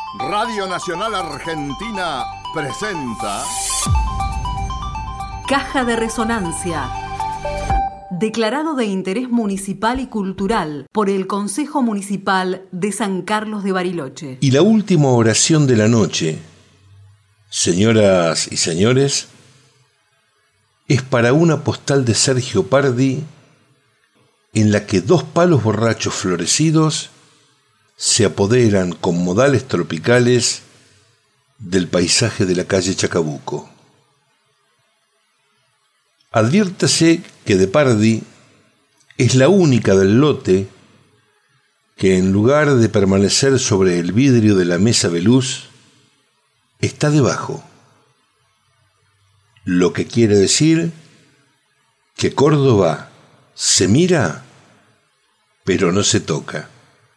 Radio Nacional Argentina presenta Caja de Resonancia. Declarado de interés municipal y cultural por el Consejo Municipal de San Carlos de Bariloche. Y la última oración de la noche, señoras y señores, es para una postal de Sergio Pardi en la que dos palos borrachos florecidos se apoderan con modales tropicales del paisaje de la calle Chacabuco. Adviértase que de Pardi es la única del lote que, en lugar de permanecer sobre el vidrio de la mesa veluz, está debajo. Lo que quiere decir que Córdoba se mira, pero no se toca.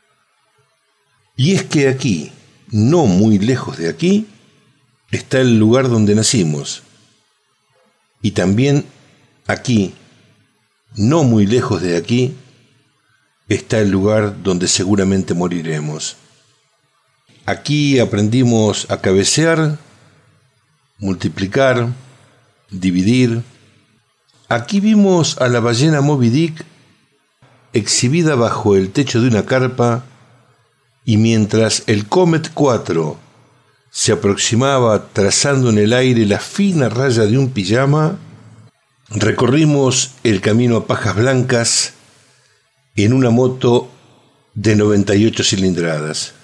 Y es que aquí, no muy lejos de aquí, está el lugar donde nacimos. Y también aquí, no muy lejos de aquí, está el lugar donde seguramente moriremos. Aquí aprendimos a cabecear, multiplicar, dividir. Aquí vimos a la ballena Moby Dick exhibida bajo el techo de una carpa, y mientras el Comet 4 se aproximaba trazando en el aire la fina raya de un pijama, recorrimos el camino a Pajas Blancas en una moto de 98 cilindradas.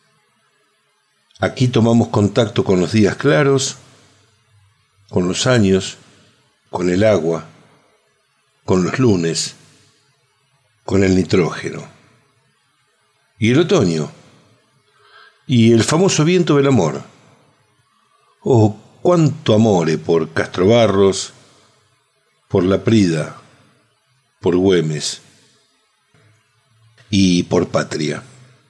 Aquí tomamos contacto con los días claros, con los años, con el agua, con los lunes, con el nitrógeno. Y el otoño, y el famoso viento del amor. Oh, cuánto amore por Castrobarros, por Laprida, por Güemes y por Patria.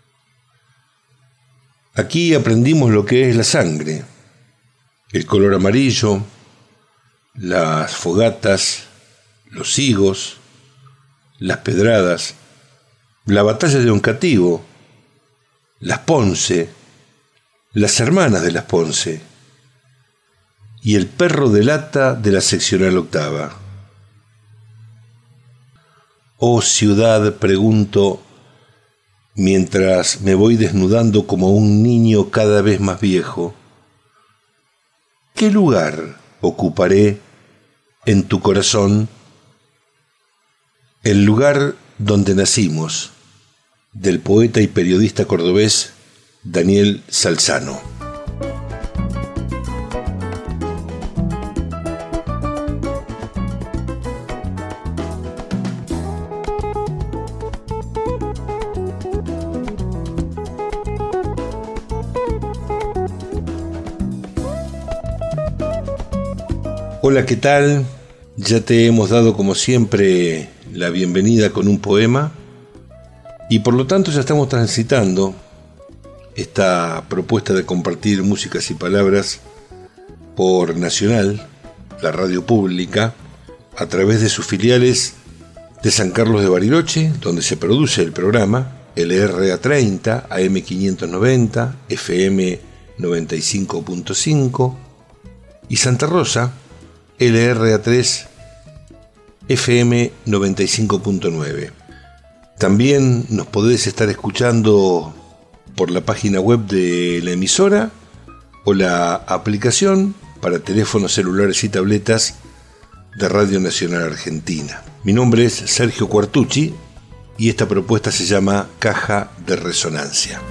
Aquí aprendimos lo que es la sangre, el color amarillo, las fogatas, los higos, las pedradas, la batalla de Oncativo, las Ponce, las hermanas de las Ponce y el perro de lata de la seccional octava. Oh ciudad, pregunto, mientras me voy desnudando como un niño cada vez más viejo, ¿qué lugar ocuparé en tu corazón? El lugar donde nacimos, del poeta y periodista cordobés Daniel Salzano. Hola, ¿qué tal? Ya te hemos dado como siempre la bienvenida con un poema y por lo tanto ya estamos transitando esta propuesta de compartir músicas y palabras por Nacional, la radio pública, a través de sus filiales de San Carlos de Bariloche, donde se produce el programa, LRA30, AM590, FM 95.5, y Santa Rosa, LRA3, FM 95.9. También nos podés estar escuchando por la página web de la emisora o la aplicación para teléfonos celulares y tabletas de Radio Nacional Argentina. Mi nombre es Sergio Quartucci y esta propuesta se llama Caja de Resonancia.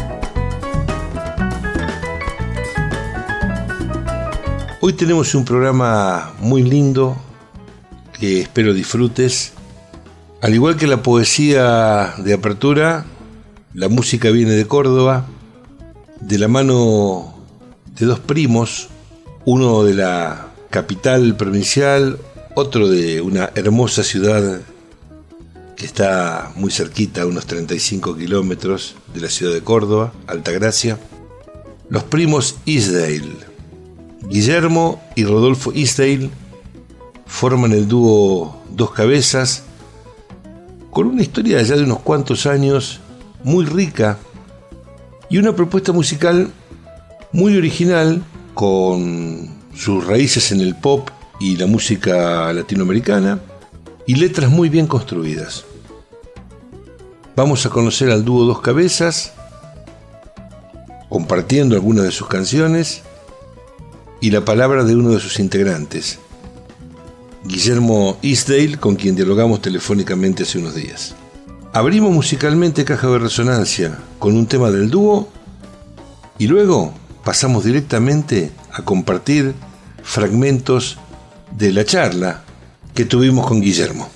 Hoy tenemos un programa muy lindo que espero disfrutes. Al igual que la poesía de apertura, la música viene de Córdoba, de la mano de dos primos, uno de la capital provincial, otro de una hermosa ciudad que está muy cerquita, a unos 35 kilómetros de la ciudad de Córdoba, Altagracia. Los primos Isdale, Guillermo y Rodolfo Isdale, forman el dúo Dos Cabezas, con una historia ya de unos cuantos años muy rica y una propuesta musical muy original con sus raíces en el pop y la música latinoamericana y letras muy bien construidas. Vamos a conocer al dúo Dos Cabezas compartiendo algunas de sus canciones y la palabra de uno de sus integrantes, Guillermo Eastdale, con quien dialogamos telefónicamente hace unos días. Abrimos musicalmente Caja de Resonancia con un tema del dúo y luego pasamos directamente a compartir fragmentos de la charla que tuvimos con Guillermo.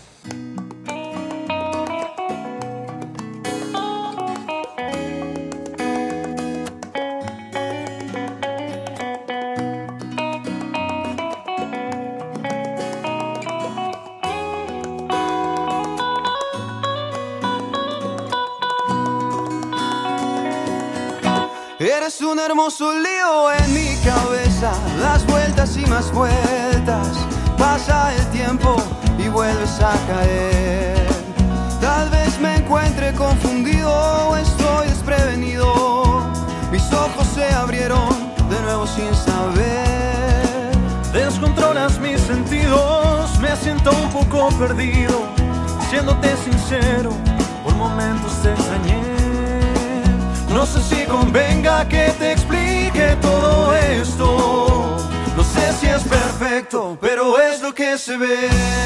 Eres un hermoso lío en mi cabeza, das vueltas y más vueltas. Pasa el tiempo y vuelves a caer. Tal vez me encuentre confundido o estoy desprevenido. Mis ojos se abrieron de nuevo sin saber. Descontrolas mis sentidos, me siento un poco perdido. Siéndote sincero, por momentos te extrañé. No sé si convenga que te explique todo esto. No sé si es perfecto, pero es lo que se ve.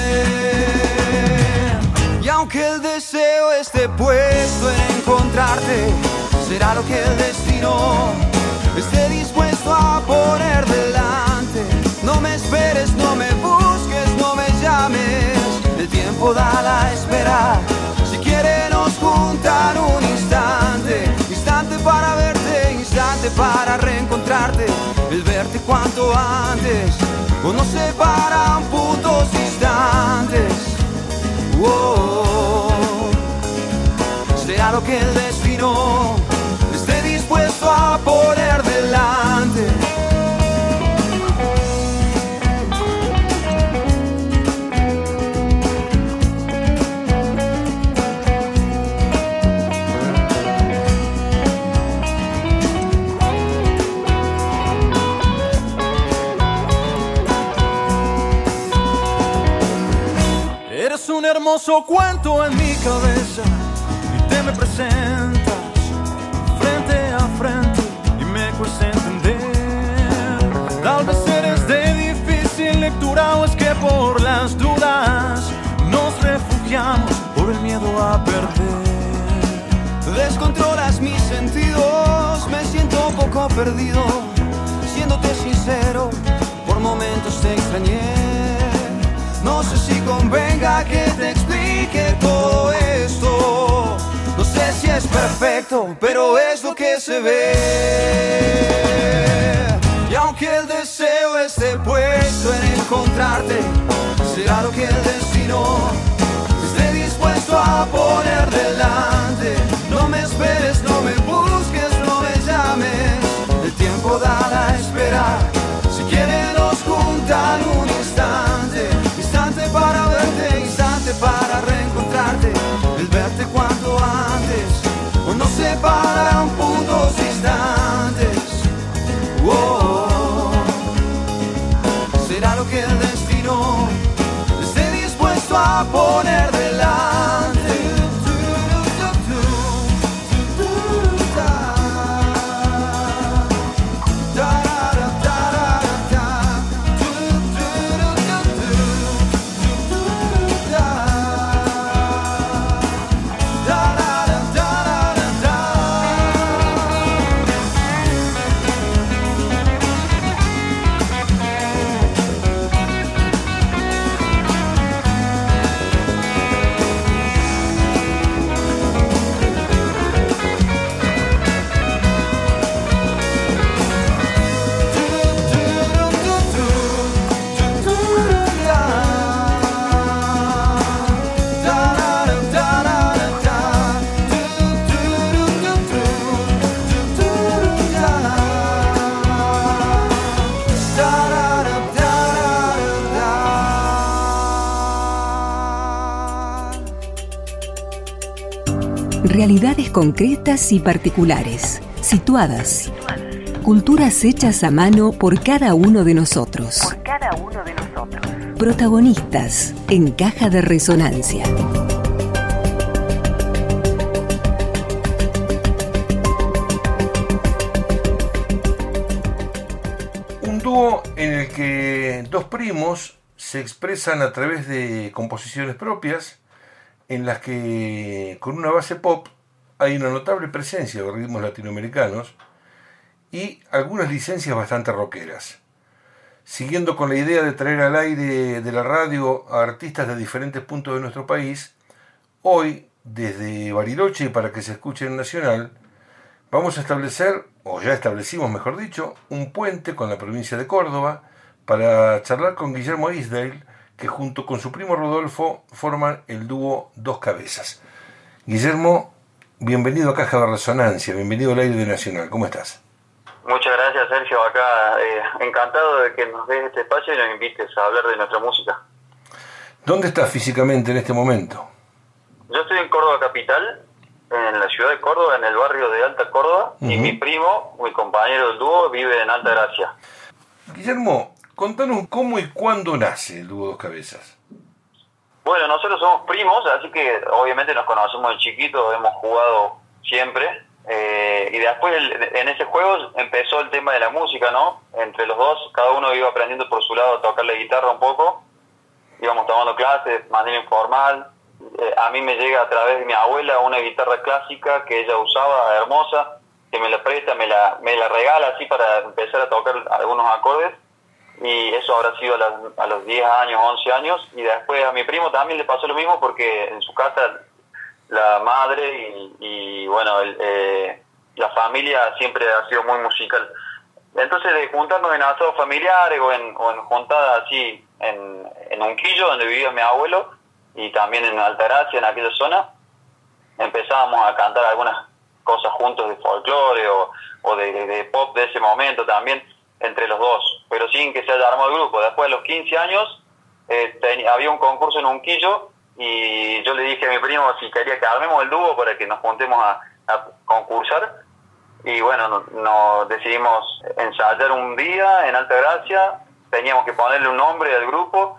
Y aunque el deseo esté puesto en encontrarte, será lo que el destino esté dispuesto a poner delante. No me esperes, no me busques, no me llames. El tiempo da la espera. Si quieres nos juntar un instante. Instante para verte, instante para reencontrarte. El verte cuanto antes, o nos separan puntos distantes. Será lo que el destino esté dispuesto a poner delante. Eres un hermoso cuento en mi cabeza y te me presentas frente a frente y me cuesta entender. Tal vez eres de difícil lectura o es que por las dudas nos refugiamos por el miedo a perder. Descontrolas mis sentidos, me siento un poco perdido. Siéndote sincero, por momentos te extrañé. No sé si convenga que te explique todo esto. No sé si es perfecto, pero es lo que se ve. Y aunque el deseo esté puesto en encontrarte, será lo que el destino esté dispuesto a poner delante. No me esperes, no me busques, no me llames. El tiempo da la espera. Si quieres nos juntan un instante. Instante para verte, instante para reencontrarte. El verte cuanto antes, o nos separan puntos distantes. Será lo que el destino esté dispuesto a poner delante. Realidades concretas y particulares, situadas. Culturas hechas a mano por cada uno de nosotros. Protagonistas en Caja de Resonancia. Un dúo en el que dos primos se expresan a través de composiciones propias, en las que con una base pop hay una notable presencia de ritmos latinoamericanos y algunas licencias bastante rockeras. Siguiendo con la idea de traer al aire de la radio a artistas de diferentes puntos de nuestro país, hoy, desde Bariloche, para que se escuche en Nacional, vamos a establecer, o ya establecimos mejor dicho, un puente con la provincia de Córdoba para charlar con Guillermo Isdale, que junto con su primo Rodolfo forman el dúo Dos Cabezas. Guillermo, bienvenido a Caja de Resonancia, bienvenido al aire de Nacional, ¿cómo estás? Muchas gracias, Sergio, acá encantado de que nos des este espacio y nos invites a hablar de nuestra música. ¿Dónde estás físicamente en este momento? Yo estoy en Córdoba Capital, en la ciudad de Córdoba, en el barrio de Alta Córdoba, y mi primo, mi compañero del dúo, vive en Alta Gracia. Guillermo, contanos cómo y cuándo nace el dúo Dos Cabezas. Bueno, nosotros somos primos, así que obviamente nos conocemos de chiquito, hemos jugado siempre. Y después en ese juego empezó el tema de la música, ¿no? Entre los dos, cada uno iba aprendiendo por su lado a tocar la guitarra un poco. Íbamos tomando clases de manera informal. A mí me llega a través de mi abuela una guitarra clásica que ella usaba, hermosa, que me la presta, me la regala así para empezar a tocar algunos acordes. Y eso habrá sido a los 10 años, 11 años. Y después a mi primo también le pasó lo mismo porque en su casa la madre y bueno, la familia siempre ha sido muy musical. Entonces de juntarnos en asados familiares o en juntadas así en Unquillo, donde vivía mi abuelo, y también en Altagracia, en aquella zona, empezábamos a cantar algunas cosas juntos de folclore o de pop de ese momento también, entre los dos, pero sin que se haya armado el grupo. Después de los 15 años había un concurso en Unquillo y yo le dije a mi primo si quería que armemos el dúo para que nos juntemos a concursar. Y bueno, nos decidimos ensayar un día en Altagracia, teníamos que ponerle un nombre al grupo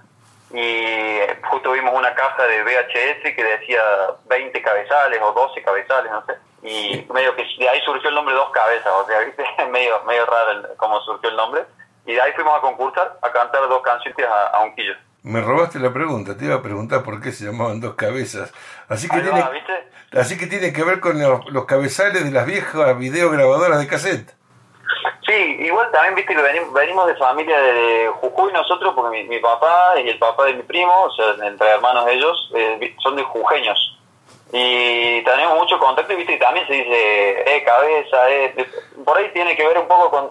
y justo vimos una caja de VHS que decía 20 cabezales o 12 cabezales, no sé. Y medio que de ahí surgió el nombre Dos Cabezas, o sea, ¿viste? medio raro cómo surgió el nombre. Y de ahí fuimos a concursar, a cantar dos canciones a Unquillo. Me robaste la pregunta, te iba a preguntar por qué se llamaban Dos Cabezas. Así que tiene que ver con los cabezales de las viejas videograbadoras de cassette. Sí, igual también viste que venimos de familia de Jujuy nosotros, porque mi papá y el papá de mi primo, o sea, entre hermanos ellos, son de jujeños. Y tenemos mucho contacto, viste, y también se dice cabeza, por ahí tiene que ver un poco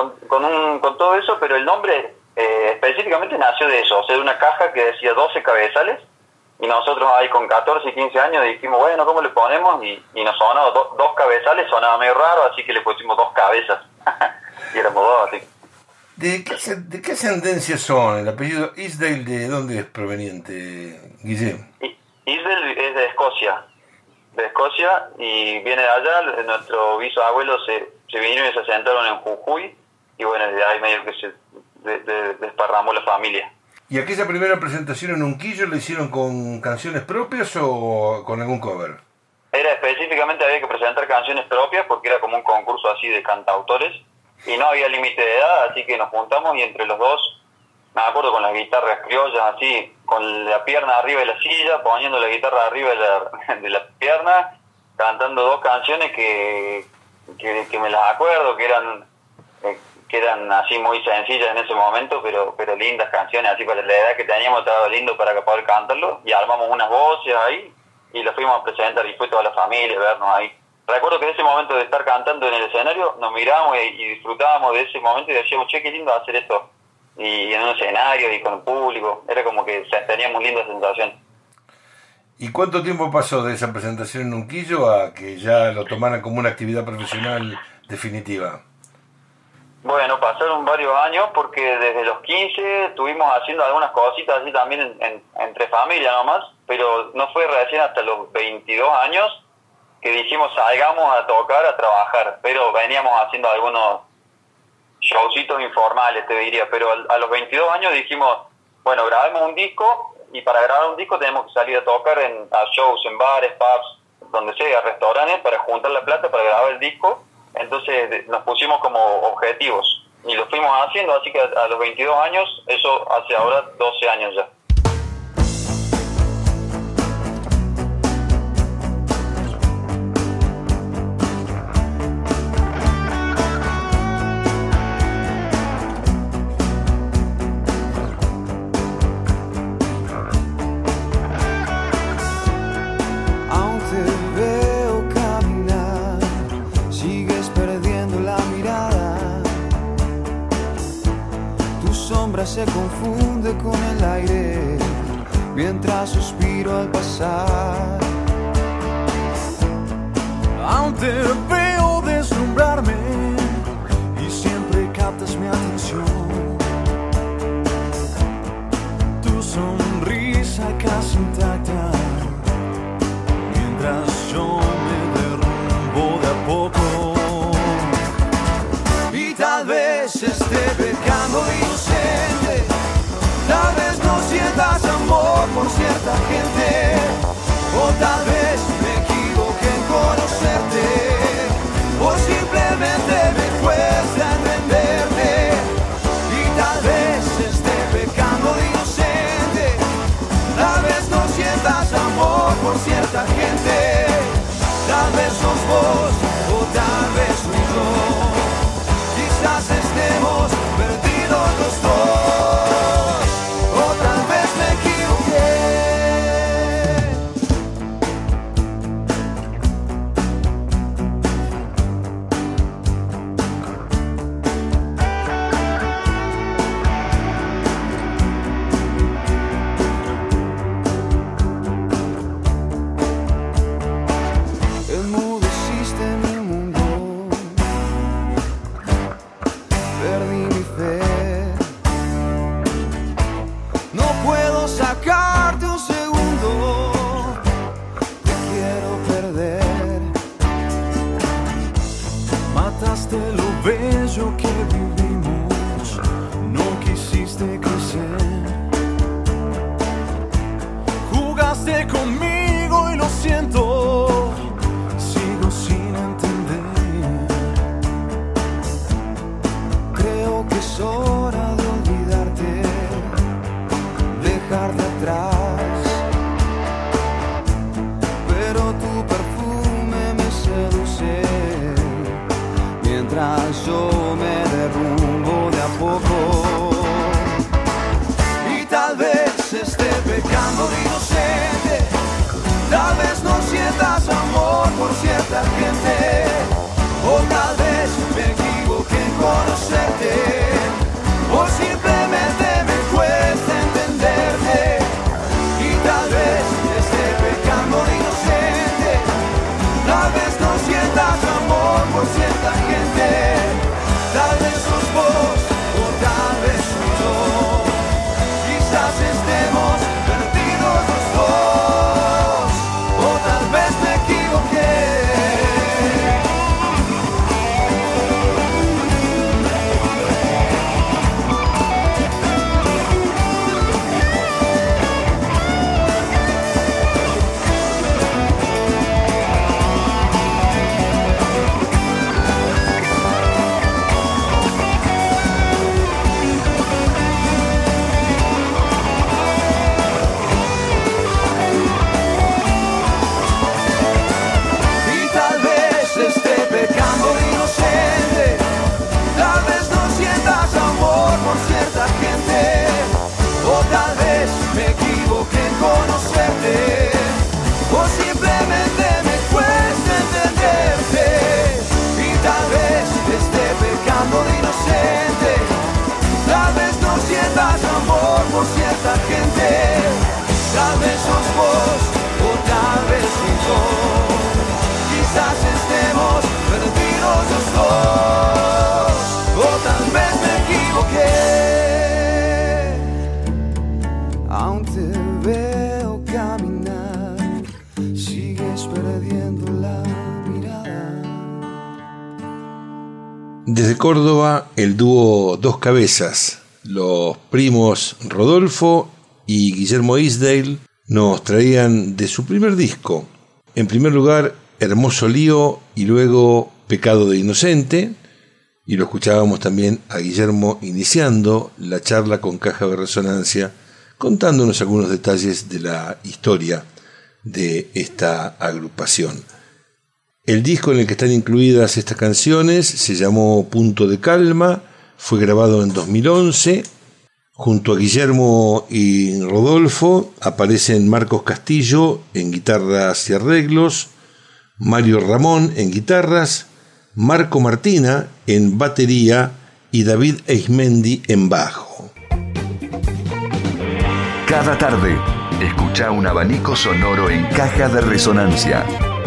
con todo eso, pero el nombre específicamente nació de eso, o sea, de una caja que decía 12 cabezales, y nosotros ahí con 14 y 15 años dijimos, bueno, ¿cómo le ponemos? Y nos sonaba dos cabezales, sonaba medio raro, así que le pusimos Dos Cabezas, y éramos dos, así. ¿De qué ascendencia son? ¿El apellido Isdale de dónde es proveniente, Guillermo? Isdale es de Escocia, y viene de allá. Nuestro bisabuelo se vinieron y se asentaron en Jujuy, y bueno, de ahí medio que se desparramó la familia. ¿Y aquella primera presentación en Unquillo la hicieron con canciones propias o con algún cover? Era específicamente, había que presentar canciones propias porque era como un concurso así de cantautores y no había límite de edad, así que nos juntamos y entre los dos, me acuerdo con las guitarras criollas así, con la pierna arriba de la silla, poniendo la guitarra arriba de la pierna, cantando dos canciones que me las acuerdo, que eran así muy sencillas en ese momento, pero lindas canciones, así para la edad que teníamos estaba lindo para poder cantarlo, y armamos unas voces ahí, y las fuimos a presentar, y fue toda la familia vernos ahí. Recuerdo que en ese momento de estar cantando en el escenario, nos mirábamos y disfrutábamos de ese momento, y decíamos, che, qué lindo hacer esto, y en un escenario, y con el público, era como que teníamos linda sensación. ¿Y cuánto tiempo pasó de esa presentación en Unquillo a que ya lo tomaran como una actividad profesional definitiva? Bueno, pasaron varios años porque desde los 15 estuvimos haciendo algunas cositas así también entre familia nomás, pero no fue recién hasta los 22 años dijimos salgamos a tocar, a trabajar, pero veníamos haciendo algunos showcitos informales, te diría, pero a los 22 años dijimos, bueno, grabemos un disco, y para grabar un disco tenemos que salir a tocar a shows, en bares, pubs, donde sea, restaurantes, para juntar la plata para grabar el disco. Entonces nos pusimos como objetivos y lo fuimos haciendo, así que a los 22 años, eso hace ahora 12 años ya. Se confunde con el aire mientras suspiro al pasar. Aún te veo deslumbrarme y siempre captas mi atención. Tu sonrisa casi intacta mientras yo me derrumbo de a poco. Y tal vez esté pecando inocente, tal vez no sientas amor por cierta gente, o tal vez me equivoqué en conocerte, o simplemente me cuesta entenderte. Y tal vez esté pecando de inocente, tal vez no sientas amor por cierta gente, tal vez sos vos o tal vez soy yo. Quizás estemos perdidos los dos, o tal vez me equivoqué. Enmudeciste mi mundo, perdí mi fe. No puedo sacarte un segundo, te quiero perder. Mataste lo bello que vivimos, no quisiste crecer. Jugaste conmigo y lo siento, sigo sin entender. Creo que es hora de olvidarte, dejarte atrás, pero tu perfume me seduce mientras yo me derrumbo de a poco. Y tal vez esté pecando de inocente, tal vez no sientas amor por cierta gente, o tal vez me equivoqué en conocerte, o simplemente me cuesta entenderte. Y tal vez esté pecando de inocente, tal vez no sientas amor por cierta gente, tal vez sos vos Desde Córdoba, el dúo Dos Cabezas, los primos Rodolfo y Guillermo Isdale, nos traían de su primer disco. En primer lugar, Hermoso Lío y luego Pecado de Inocente. Y lo escuchábamos también a Guillermo iniciando la charla con Caja de Resonancia, contándonos algunos detalles de la historia de esta agrupación. El disco en el que están incluidas estas canciones se llamó Punto de Calma, fue grabado en 2011. Junto a Guillermo y Rodolfo aparecen Marcos Castillo en guitarras y arreglos, Mario Ramón en guitarras, Marco Martina en batería y David Eismendi en bajo. Cada tarde, escucha un abanico sonoro en Caja de Resonancia.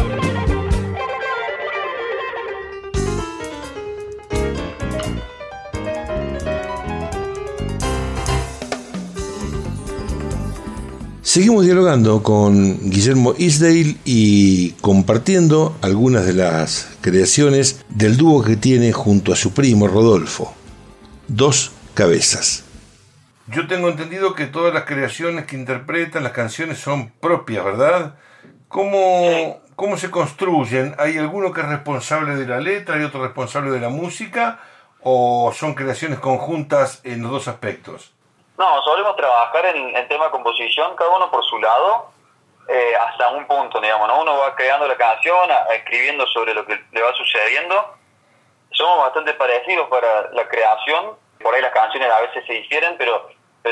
Seguimos dialogando con Guillermo Isdale y compartiendo algunas de las creaciones del dúo que tiene junto a su primo Rodolfo, Dos Cabezas. Yo tengo entendido que todas las creaciones que interpretan las canciones son propias, ¿verdad? ¿Cómo se construyen? ¿Hay alguno que es responsable de la letra y otro responsable de la música? ¿O son creaciones conjuntas en los dos aspectos? No, solemos trabajar en tema de composición, cada uno por su lado, hasta un punto, digamos, ¿no? Uno va creando la canción, escribiendo sobre lo que le va sucediendo. Somos bastante parecidos para la creación, por ahí las canciones a veces se difieren, pero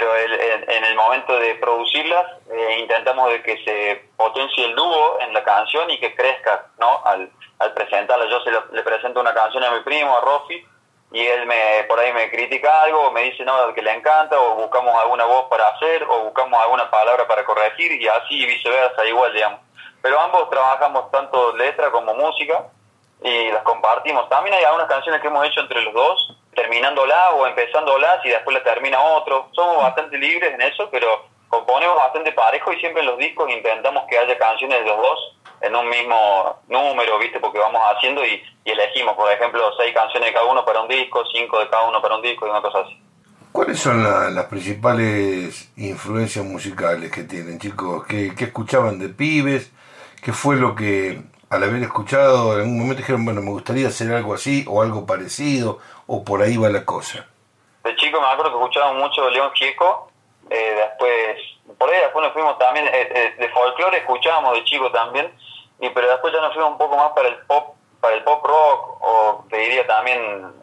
en el momento de producirlas intentamos de que se potencie el dúo en la canción y que crezca, ¿no? Al presentarla. Yo le presento una canción a mi primo, a Rofi, y él por ahí me critica algo, o me dice no, que le encanta, o buscamos alguna voz para hacer, o buscamos alguna palabra para corregir, y así viceversa, igual, digamos. Pero ambos trabajamos tanto letra como música, y las compartimos. También hay algunas canciones que hemos hecho entre los dos, terminándolas o empezándolas, y después la termina otro. Somos bastante libres en eso, pero componemos bastante parejo, y siempre en los discos intentamos que haya canciones de los dos en un mismo número, ¿viste? Porque vamos haciendo y elegimos, por ejemplo, 6 canciones de cada uno para un disco, 5 de cada uno para un disco y una cosa así. ¿Cuáles son las principales influencias musicales que tienen, chicos? ¿Qué escuchaban de pibes? ¿Qué fue lo que, al haber escuchado, en algún momento dijeron, bueno, me gustaría hacer algo así o algo parecido, o por ahí va la cosa? De chico me acuerdo que escuchábamos mucho León Gieco, después nos fuimos también, de folclore escuchábamos de chico también, pero después ya nos fuimos un poco más para el pop rock, o te diría también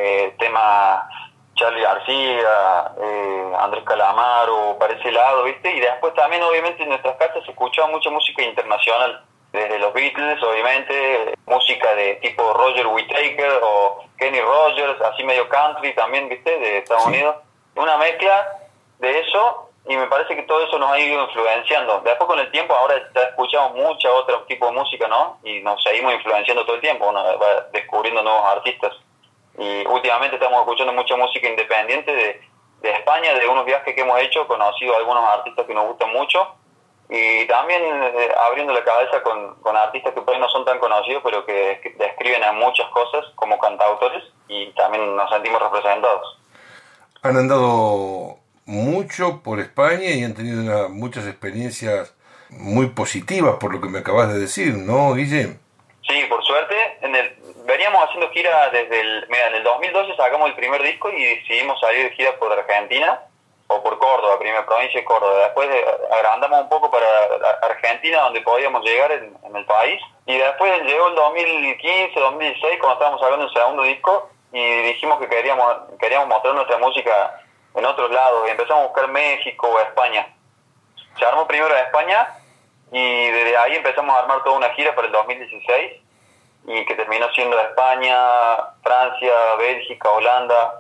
tema Charly García, Andrés Calamaro, para ese lado, ¿viste? Y después también obviamente en nuestras casas se escuchaba mucha música internacional, desde los Beatles, obviamente, música de tipo Roger Whittaker o Kenny Rogers, así medio country también, ¿viste? De Estados Unidos. Una mezcla de eso, y me parece que todo eso nos ha ido influenciando. Después con el tiempo ahora ya escuchamos mucho otro tipo de música, ¿no? Y nos seguimos influenciando todo el tiempo, uno va descubriendo nuevos artistas. Y últimamente estamos escuchando mucha música independiente de España, de unos viajes que hemos hecho, conocido a algunos artistas que nos gustan mucho, y también abriendo la cabeza con artistas que por ahí no son tan conocidos, pero que describen a muchas cosas como cantautores, y también nos sentimos representados. Han andado mucho por España y han tenido muchas experiencias muy positivas, por lo que me acabas de decir, ¿no, Guille? Sí, por suerte. Veníamos haciendo gira en el 2012 sacamos el primer disco y decidimos salir de gira por Argentina, o por Córdoba, primera provincia de Córdoba. Después agrandamos un poco para Argentina, donde podíamos llegar en el país. Y después llegó el 2015, 2016, cuando estábamos sacando el segundo disco, y dijimos que queríamos mostrar nuestra música en otros lados, y empezamos a buscar México o España. Se armó primero a España, y desde ahí empezamos a armar toda una gira para el 2016, y que terminó siendo España, Francia, Bélgica, Holanda,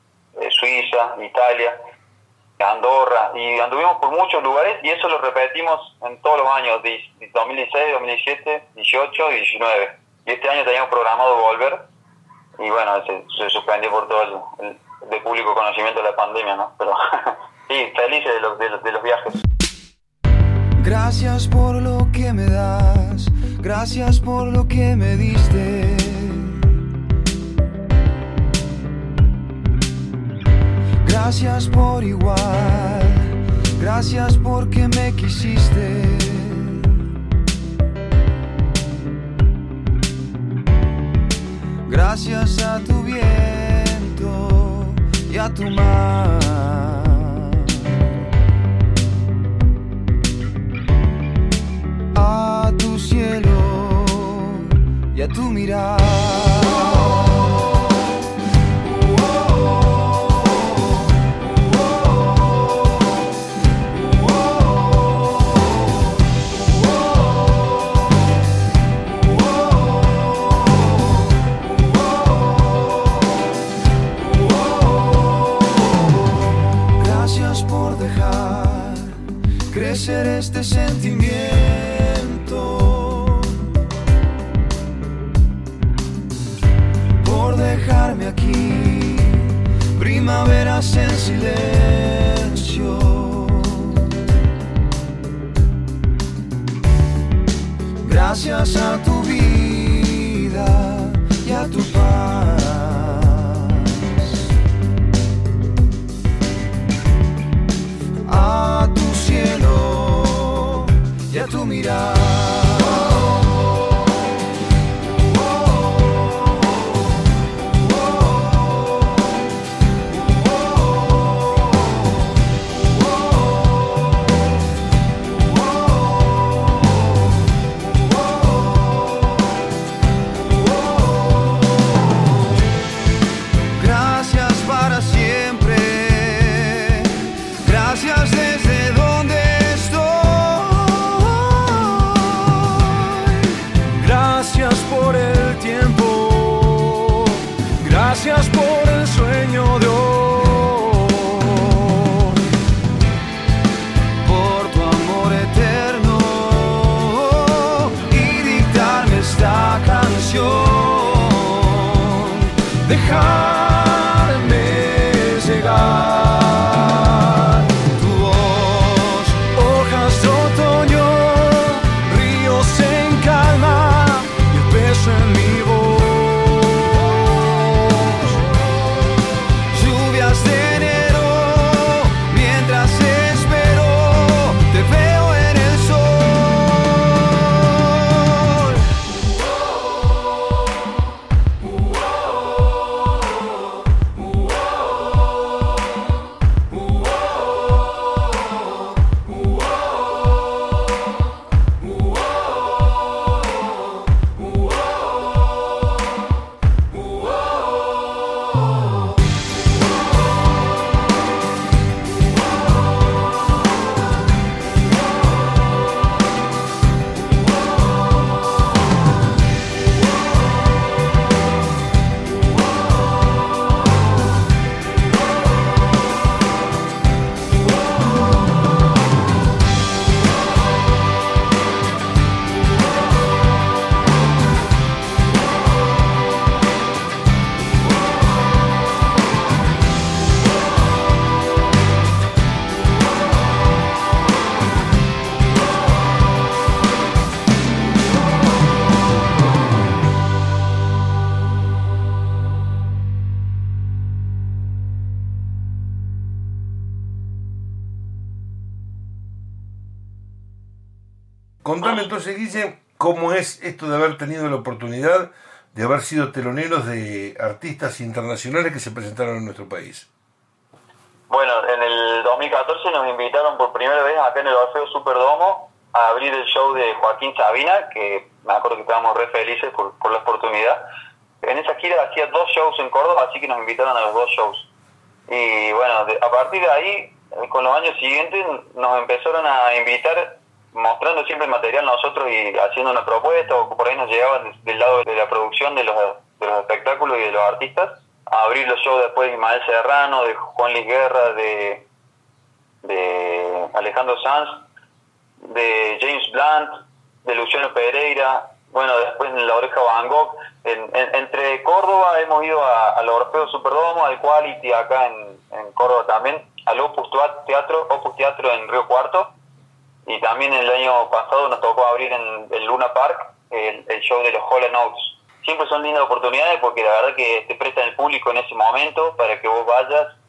Suiza, Italia, Andorra, y anduvimos por muchos lugares, y eso lo repetimos en todos los años, de 2016, 2017, 18 y 19. Y este año teníamos programado volver, y bueno, se suspendió por todo el público conocimiento de la pandemia, ¿no? Pero sí, felices de los viajes. Gracias por lo que me das, gracias por lo que me diste. Gracias por igual, gracias porque me quisiste. Gracias a tu viento y a tu mar, a tu cielo y a tu mirar. Crecer este sentimiento, por dejarme aquí primaveras en silencio. Gracias a tu vida y a tu paz, a tu cielo y a tu mirar. Gracias para siempre, gracias desde donde estoy. Gracias por el tiempo, gracias por el sueño de hoy, por tu amor eterno y dictarme esta canción. Dejarme llegar tu voz, hojas de otoño, ríos en calma y el peso en mi voz. Lluvias de enero, mientras espero, te veo en el sol. Contame entonces, Guille, cómo es esto de haber tenido la oportunidad de haber sido teloneros de artistas internacionales que se presentaron en nuestro país. Bueno, en el 2014 nos invitaron por primera vez acá en el Orfeo Superdomo a abrir el show de Joaquín Sabina, que me acuerdo que estábamos re felices por la oportunidad. En esa gira hacía 2 shows en Córdoba, así que nos invitaron a los 2 shows. Y bueno, a partir de ahí, con los años siguientes, nos empezaron a invitar, mostrando siempre el material nosotros y haciendo una propuesta, o por ahí nos llegaban del lado de la producción de los espectáculos y de los artistas, a abrir los shows después de Ismael Serrano, de Juan Luis Guerra, de Alejandro Sanz, de James Blunt, de Luciano Pereira, bueno, después en La Oreja Van Gogh. Entre Córdoba hemos ido al Orfeo Superdomo, al Quality acá en Córdoba también, al Opus Teatro en Río Cuarto, y también el año pasado nos tocó abrir en el Luna Park el show de los Hall & Oates. Siempre son lindas oportunidades porque la verdad que te prestan el público en ese momento para que vos vayas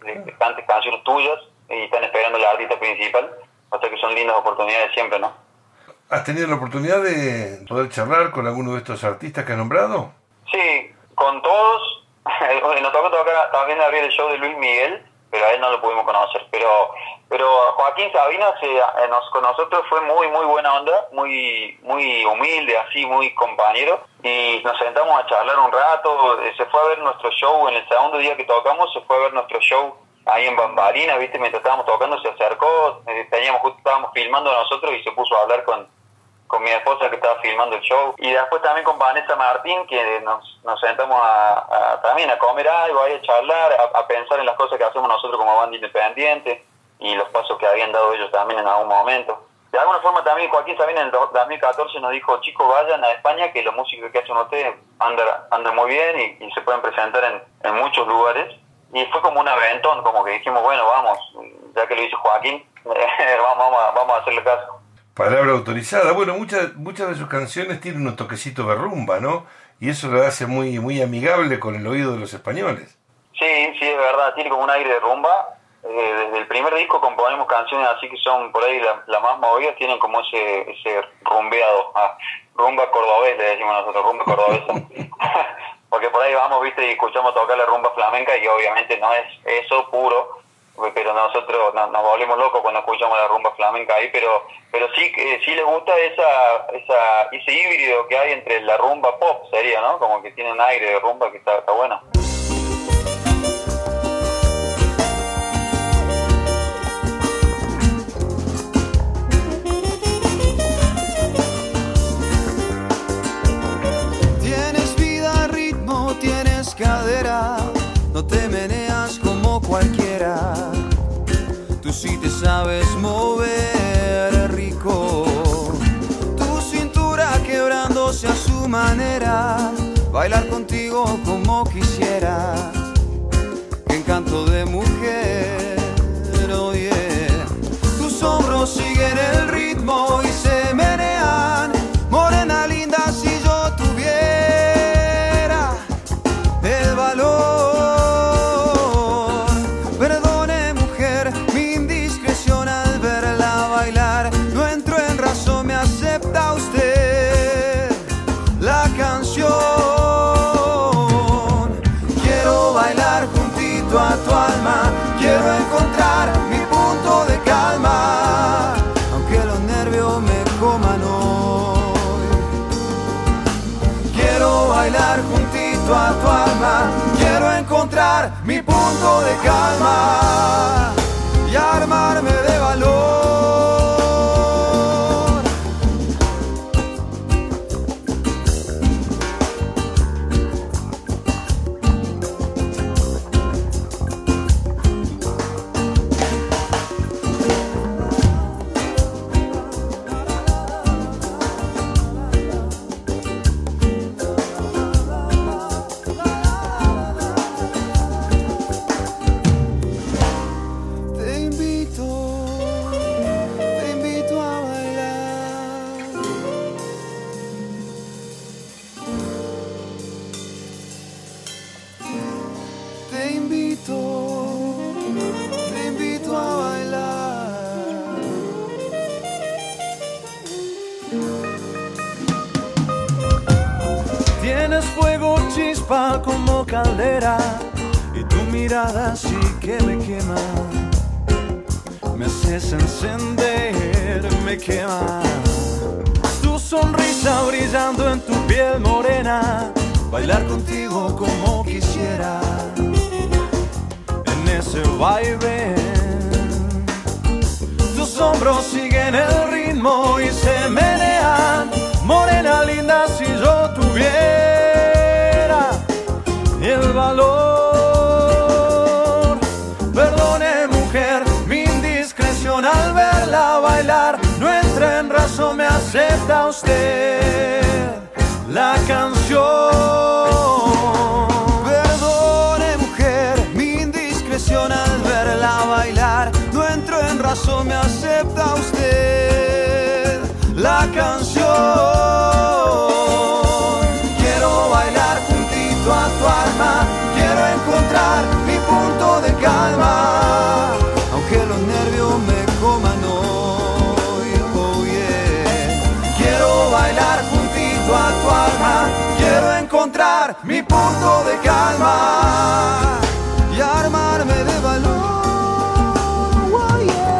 que cantes canciones tuyas y están esperando el artista principal, o sea que son lindas oportunidades siempre, ¿no? ¿Has tenido la oportunidad de poder charlar con alguno de estos artistas que has nombrado? Sí, con todos. Nos tocó también abrir el show de Luis Miguel, pero a él no lo pudimos conocer. Pero Joaquín Sabina con nosotros fue muy buena onda, muy humilde, así, muy compañero. Y nos sentamos a charlar un rato. Se fue a ver nuestro show en el segundo día que tocamos, se fue a ver nuestro show ahí en Bambarina, ¿viste? Mientras estábamos tocando se acercó, estábamos filmando nosotros y se puso a hablar con mi esposa que estaba filmando el show. Y después también con Vanessa Martín, que nos sentamos también a comer algo, a charlar, a pensar en las cosas que hacemos nosotros como banda independiente y los pasos que habían dado ellos también en algún momento. De alguna forma también Joaquín también en el 2014 nos dijo, chicos, vayan a España, que la música que hacen ustedes anda muy bien y se pueden presentar en muchos lugares. Y fue como un aventón, como que dijimos, bueno, vamos, ya que lo hizo Joaquín, vamos a hacerle caso. Palabra autorizada. Bueno, muchas de sus canciones tienen un toquecito de rumba, ¿no? Y eso lo hace muy amigable con el oído de los españoles. Sí, es verdad, tiene como un aire de rumba. Desde el primer disco componemos canciones así que son por ahí las más movidas, tienen como ese rumbeado. Rumba cordobés, le decimos nosotros, rumba cordobesa. Porque por ahí vamos, viste, y escuchamos tocar la rumba flamenca y obviamente no es eso puro, pero nosotros nos volvemos locos cuando escuchamos la rumba flamenca ahí, pero sí les gusta ese híbrido que hay entre la rumba pop, sería, ¿no? Como que tiene un aire de rumba que está bueno. Cadera, no te meneas como cualquiera. Tú sí te sabes mover rico. Tu cintura quebrándose a su manera. Bailar contigo como quisiera. Qué encanto de mujer, oh yeah. Tus hombros siguen el ritmo y se menean. Morena linda, si yo tuviera el valor. Perdone mujer mi indiscreción al verla bailar. No entro en razón, me acepta usted la canción. Quiero bailar juntito a tu alma. Quiero encontrar mi punto de calma, aunque los nervios me coman hoy. Quiero bailar juntito a tu alma, quiero encontrar mi punto de calma y armarme de valor. Tienes fuego, chispa como caldera y tu mirada sí que me quema. Me haces encender, me quema. Tu sonrisa brillando en tu piel morena. Bailar contigo como quisiera en ese vaivén. Tus hombros siguen el ritmo y se menean. Morena linda, si yo tuviera el valor. Perdone mujer mi indiscreción al verla bailar. No entra en razón, me acepta usted la canción. Perdone mujer mi indiscreción al verla bailar. No entro en razón, me acepta usted la canción. Quiero bailar juntito a tu alma, quiero encontrar mi punto de calma de calma y armarme de valor. Oh, yeah.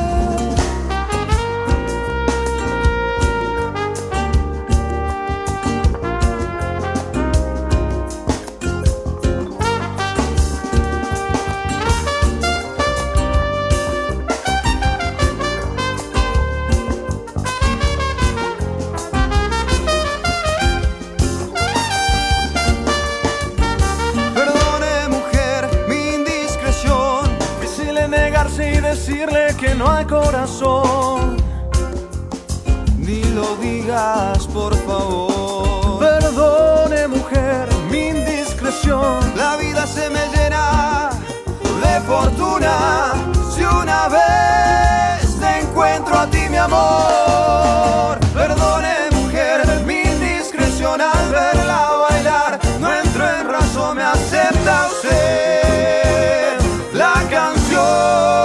Y decirle que no hay corazón, ni lo digas por favor. Perdone mujer, mi indiscreción. La vida se me llena de fortuna si una vez te encuentro a ti, mi amor. Perdone mujer, mi indiscreción. Al verla bailar no entro en razón, me acepta usted la canción.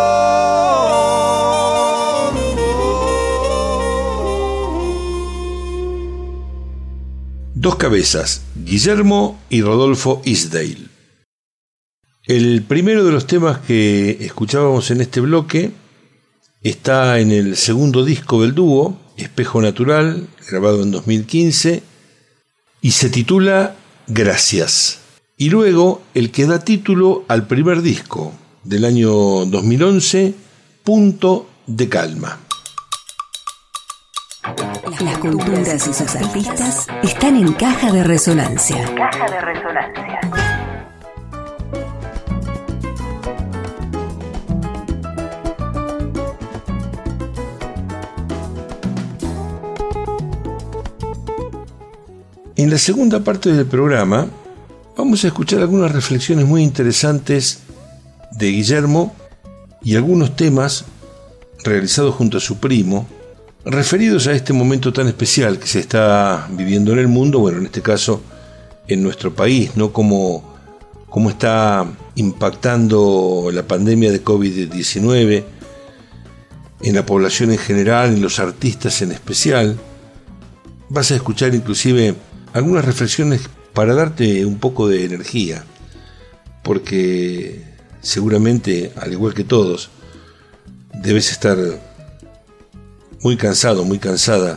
Dos cabezas, Guillermo y Rodolfo Isdale. El primero de los temas que escuchábamos en este bloque está en el segundo disco del dúo, Espejo Natural, grabado en 2015, y se titula Gracias. Y luego el que da título al primer disco del año 2011, Punto de Calma. Las culturas y sus artistas están en Caja de Resonancia. Caja de Resonancia. En la segunda parte del programa vamos a escuchar algunas reflexiones muy interesantes de Guillermo y algunos temas realizados junto a su primo, referidos a este momento tan especial que se está viviendo en el mundo, bueno, en este caso en nuestro país, ¿no? Cómo está impactando la pandemia de COVID-19 en la población en general, en los artistas en especial. Vas a escuchar inclusive algunas reflexiones para darte un poco de energía, porque seguramente, al igual que todos, debes estar muy cansado, muy cansada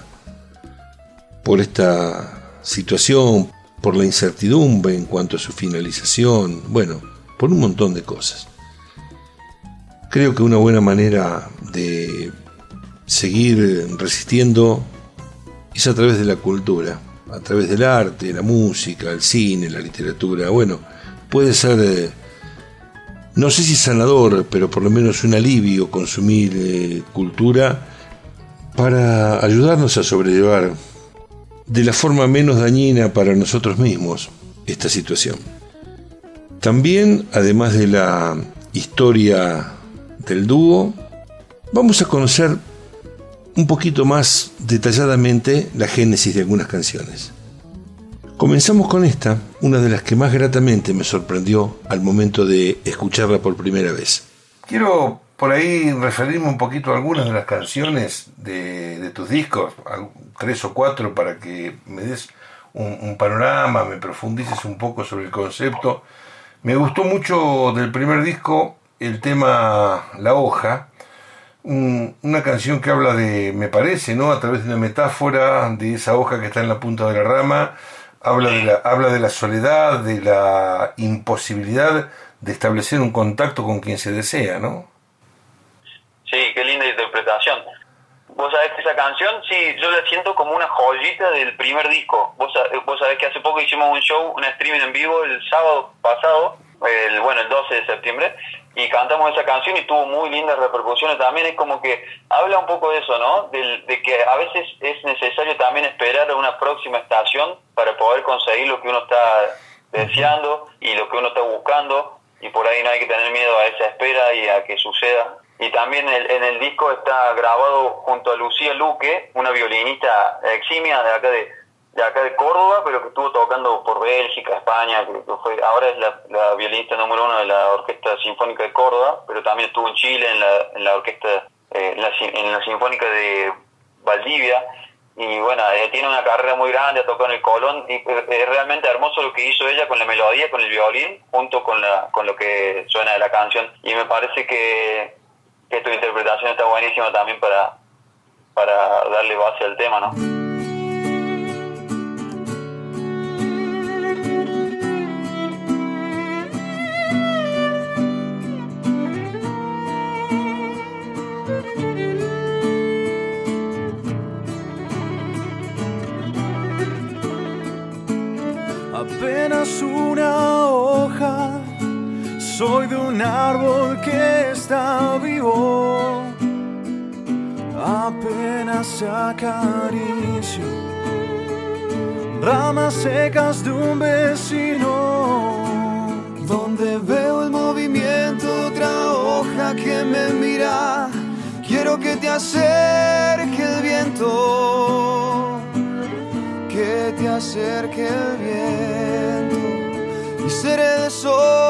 por esta situación, por la incertidumbre en cuanto a su finalización, bueno, por un montón de cosas. Creo que una buena manera de seguir resistiendo es a través de la cultura, a través del arte, la música, el cine, la literatura. Bueno, puede ser, no sé si sanador, pero por lo menos un alivio consumir cultura para ayudarnos a sobrellevar de la forma menos dañina para nosotros mismos esta situación. También, además de la historia del dúo, vamos a conocer un poquito más detalladamente la génesis de algunas canciones. Comenzamos con esta, una de las que más gratamente me sorprendió al momento de escucharla por primera vez. Quiero por ahí referirme un poquito a algunas de las canciones de tus discos, 3 o 4, para que me des un panorama, me profundices un poco sobre el concepto. Me gustó mucho del primer disco el tema La Hoja, una canción que habla de, me parece, ¿no?, a través de una metáfora de esa hoja que está en la punta de la rama, habla de la soledad, de la imposibilidad de establecer un contacto con quien se desea, ¿no? Sí, qué linda interpretación. Vos sabés que esa canción, sí, yo la siento como una joyita del primer disco. Vos sabés que hace poco hicimos un show, un streaming en vivo el sábado pasado, el 12 de septiembre, y cantamos esa canción y tuvo muy lindas repercusiones también. Es como que habla un poco de eso, ¿no? De que a veces es necesario también esperar a una próxima estación para poder conseguir lo que uno está deseando y lo que uno está buscando, y por ahí no hay que tener miedo a esa espera y a que suceda. Y también en el disco está grabado junto a Lucía Luque, una violinista eximia de acá de Córdoba, pero que estuvo tocando por Bélgica, España, ahora es la violinista número 1 de la Orquesta Sinfónica de Córdoba, pero también estuvo en Chile en la orquesta, en la Sinfónica de Valdivia. y bueno, tiene una carrera muy grande, ha tocado en el Colón, y es realmente hermoso lo que hizo ella con la melodía, con el violín, junto con lo que suena de la canción, y me parece que tu interpretación está buenísima también para darle base al tema, ¿no? Apenas una hoja, soy de un árbol que está vivo. Apenas acaricio ramas secas de un vecino, donde veo el movimiento de otra hoja que me mira. Quiero que te acerque el viento, que te acerque el viento, y seré el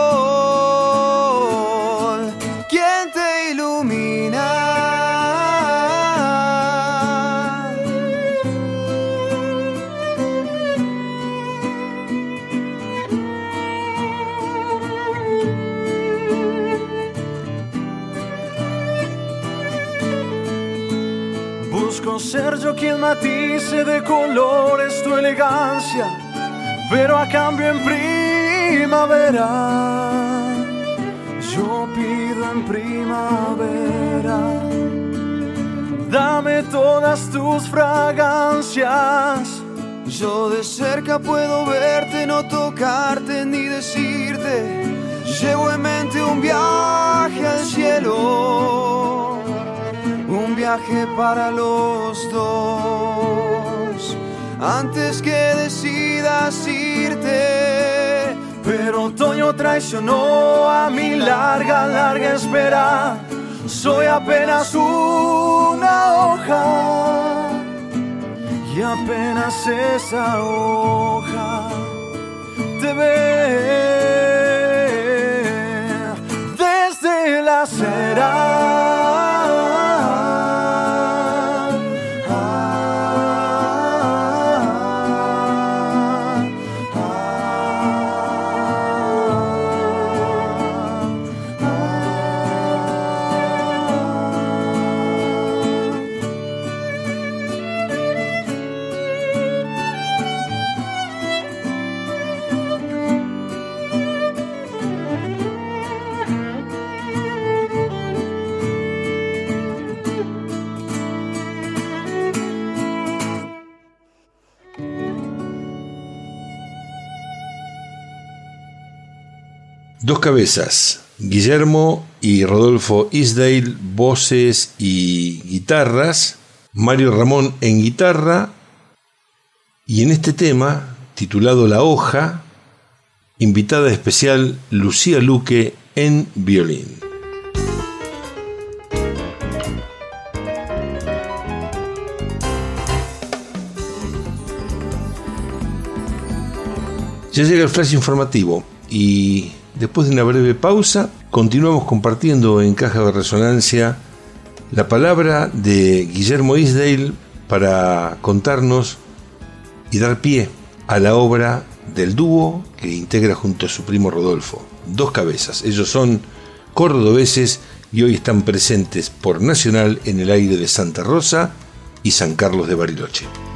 sol quien te ilumina. Busco ser yo quien matice de colores tu elegancia, pero a cambio en primavera yo pido en primavera. Dame todas tus fragancias. Yo de cerca puedo verte, no tocarte ni decirte. Llevo en mente un viaje al cielo, un viaje para los dos, antes que decidas irte. Pero otoño traicionó a mi larga espera. Soy apenas una hoja, y apenas esa hoja te ve desde la acera. Dos cabezas, Guillermo y Rodolfo Isdale, voces y guitarras, Mario Ramón en guitarra, y en este tema, titulado La Hoja, invitada especial Lucía Luque en violín. Ya llega el flash informativo y después de una breve pausa continuamos compartiendo en Caja de Resonancia la palabra de Guillermo Isdale para contarnos y dar pie a la obra del dúo que integra junto a su primo Rodolfo. Dos cabezas, ellos son cordobeses y hoy están presentes por Nacional en el aire de Santa Rosa y San Carlos de Bariloche.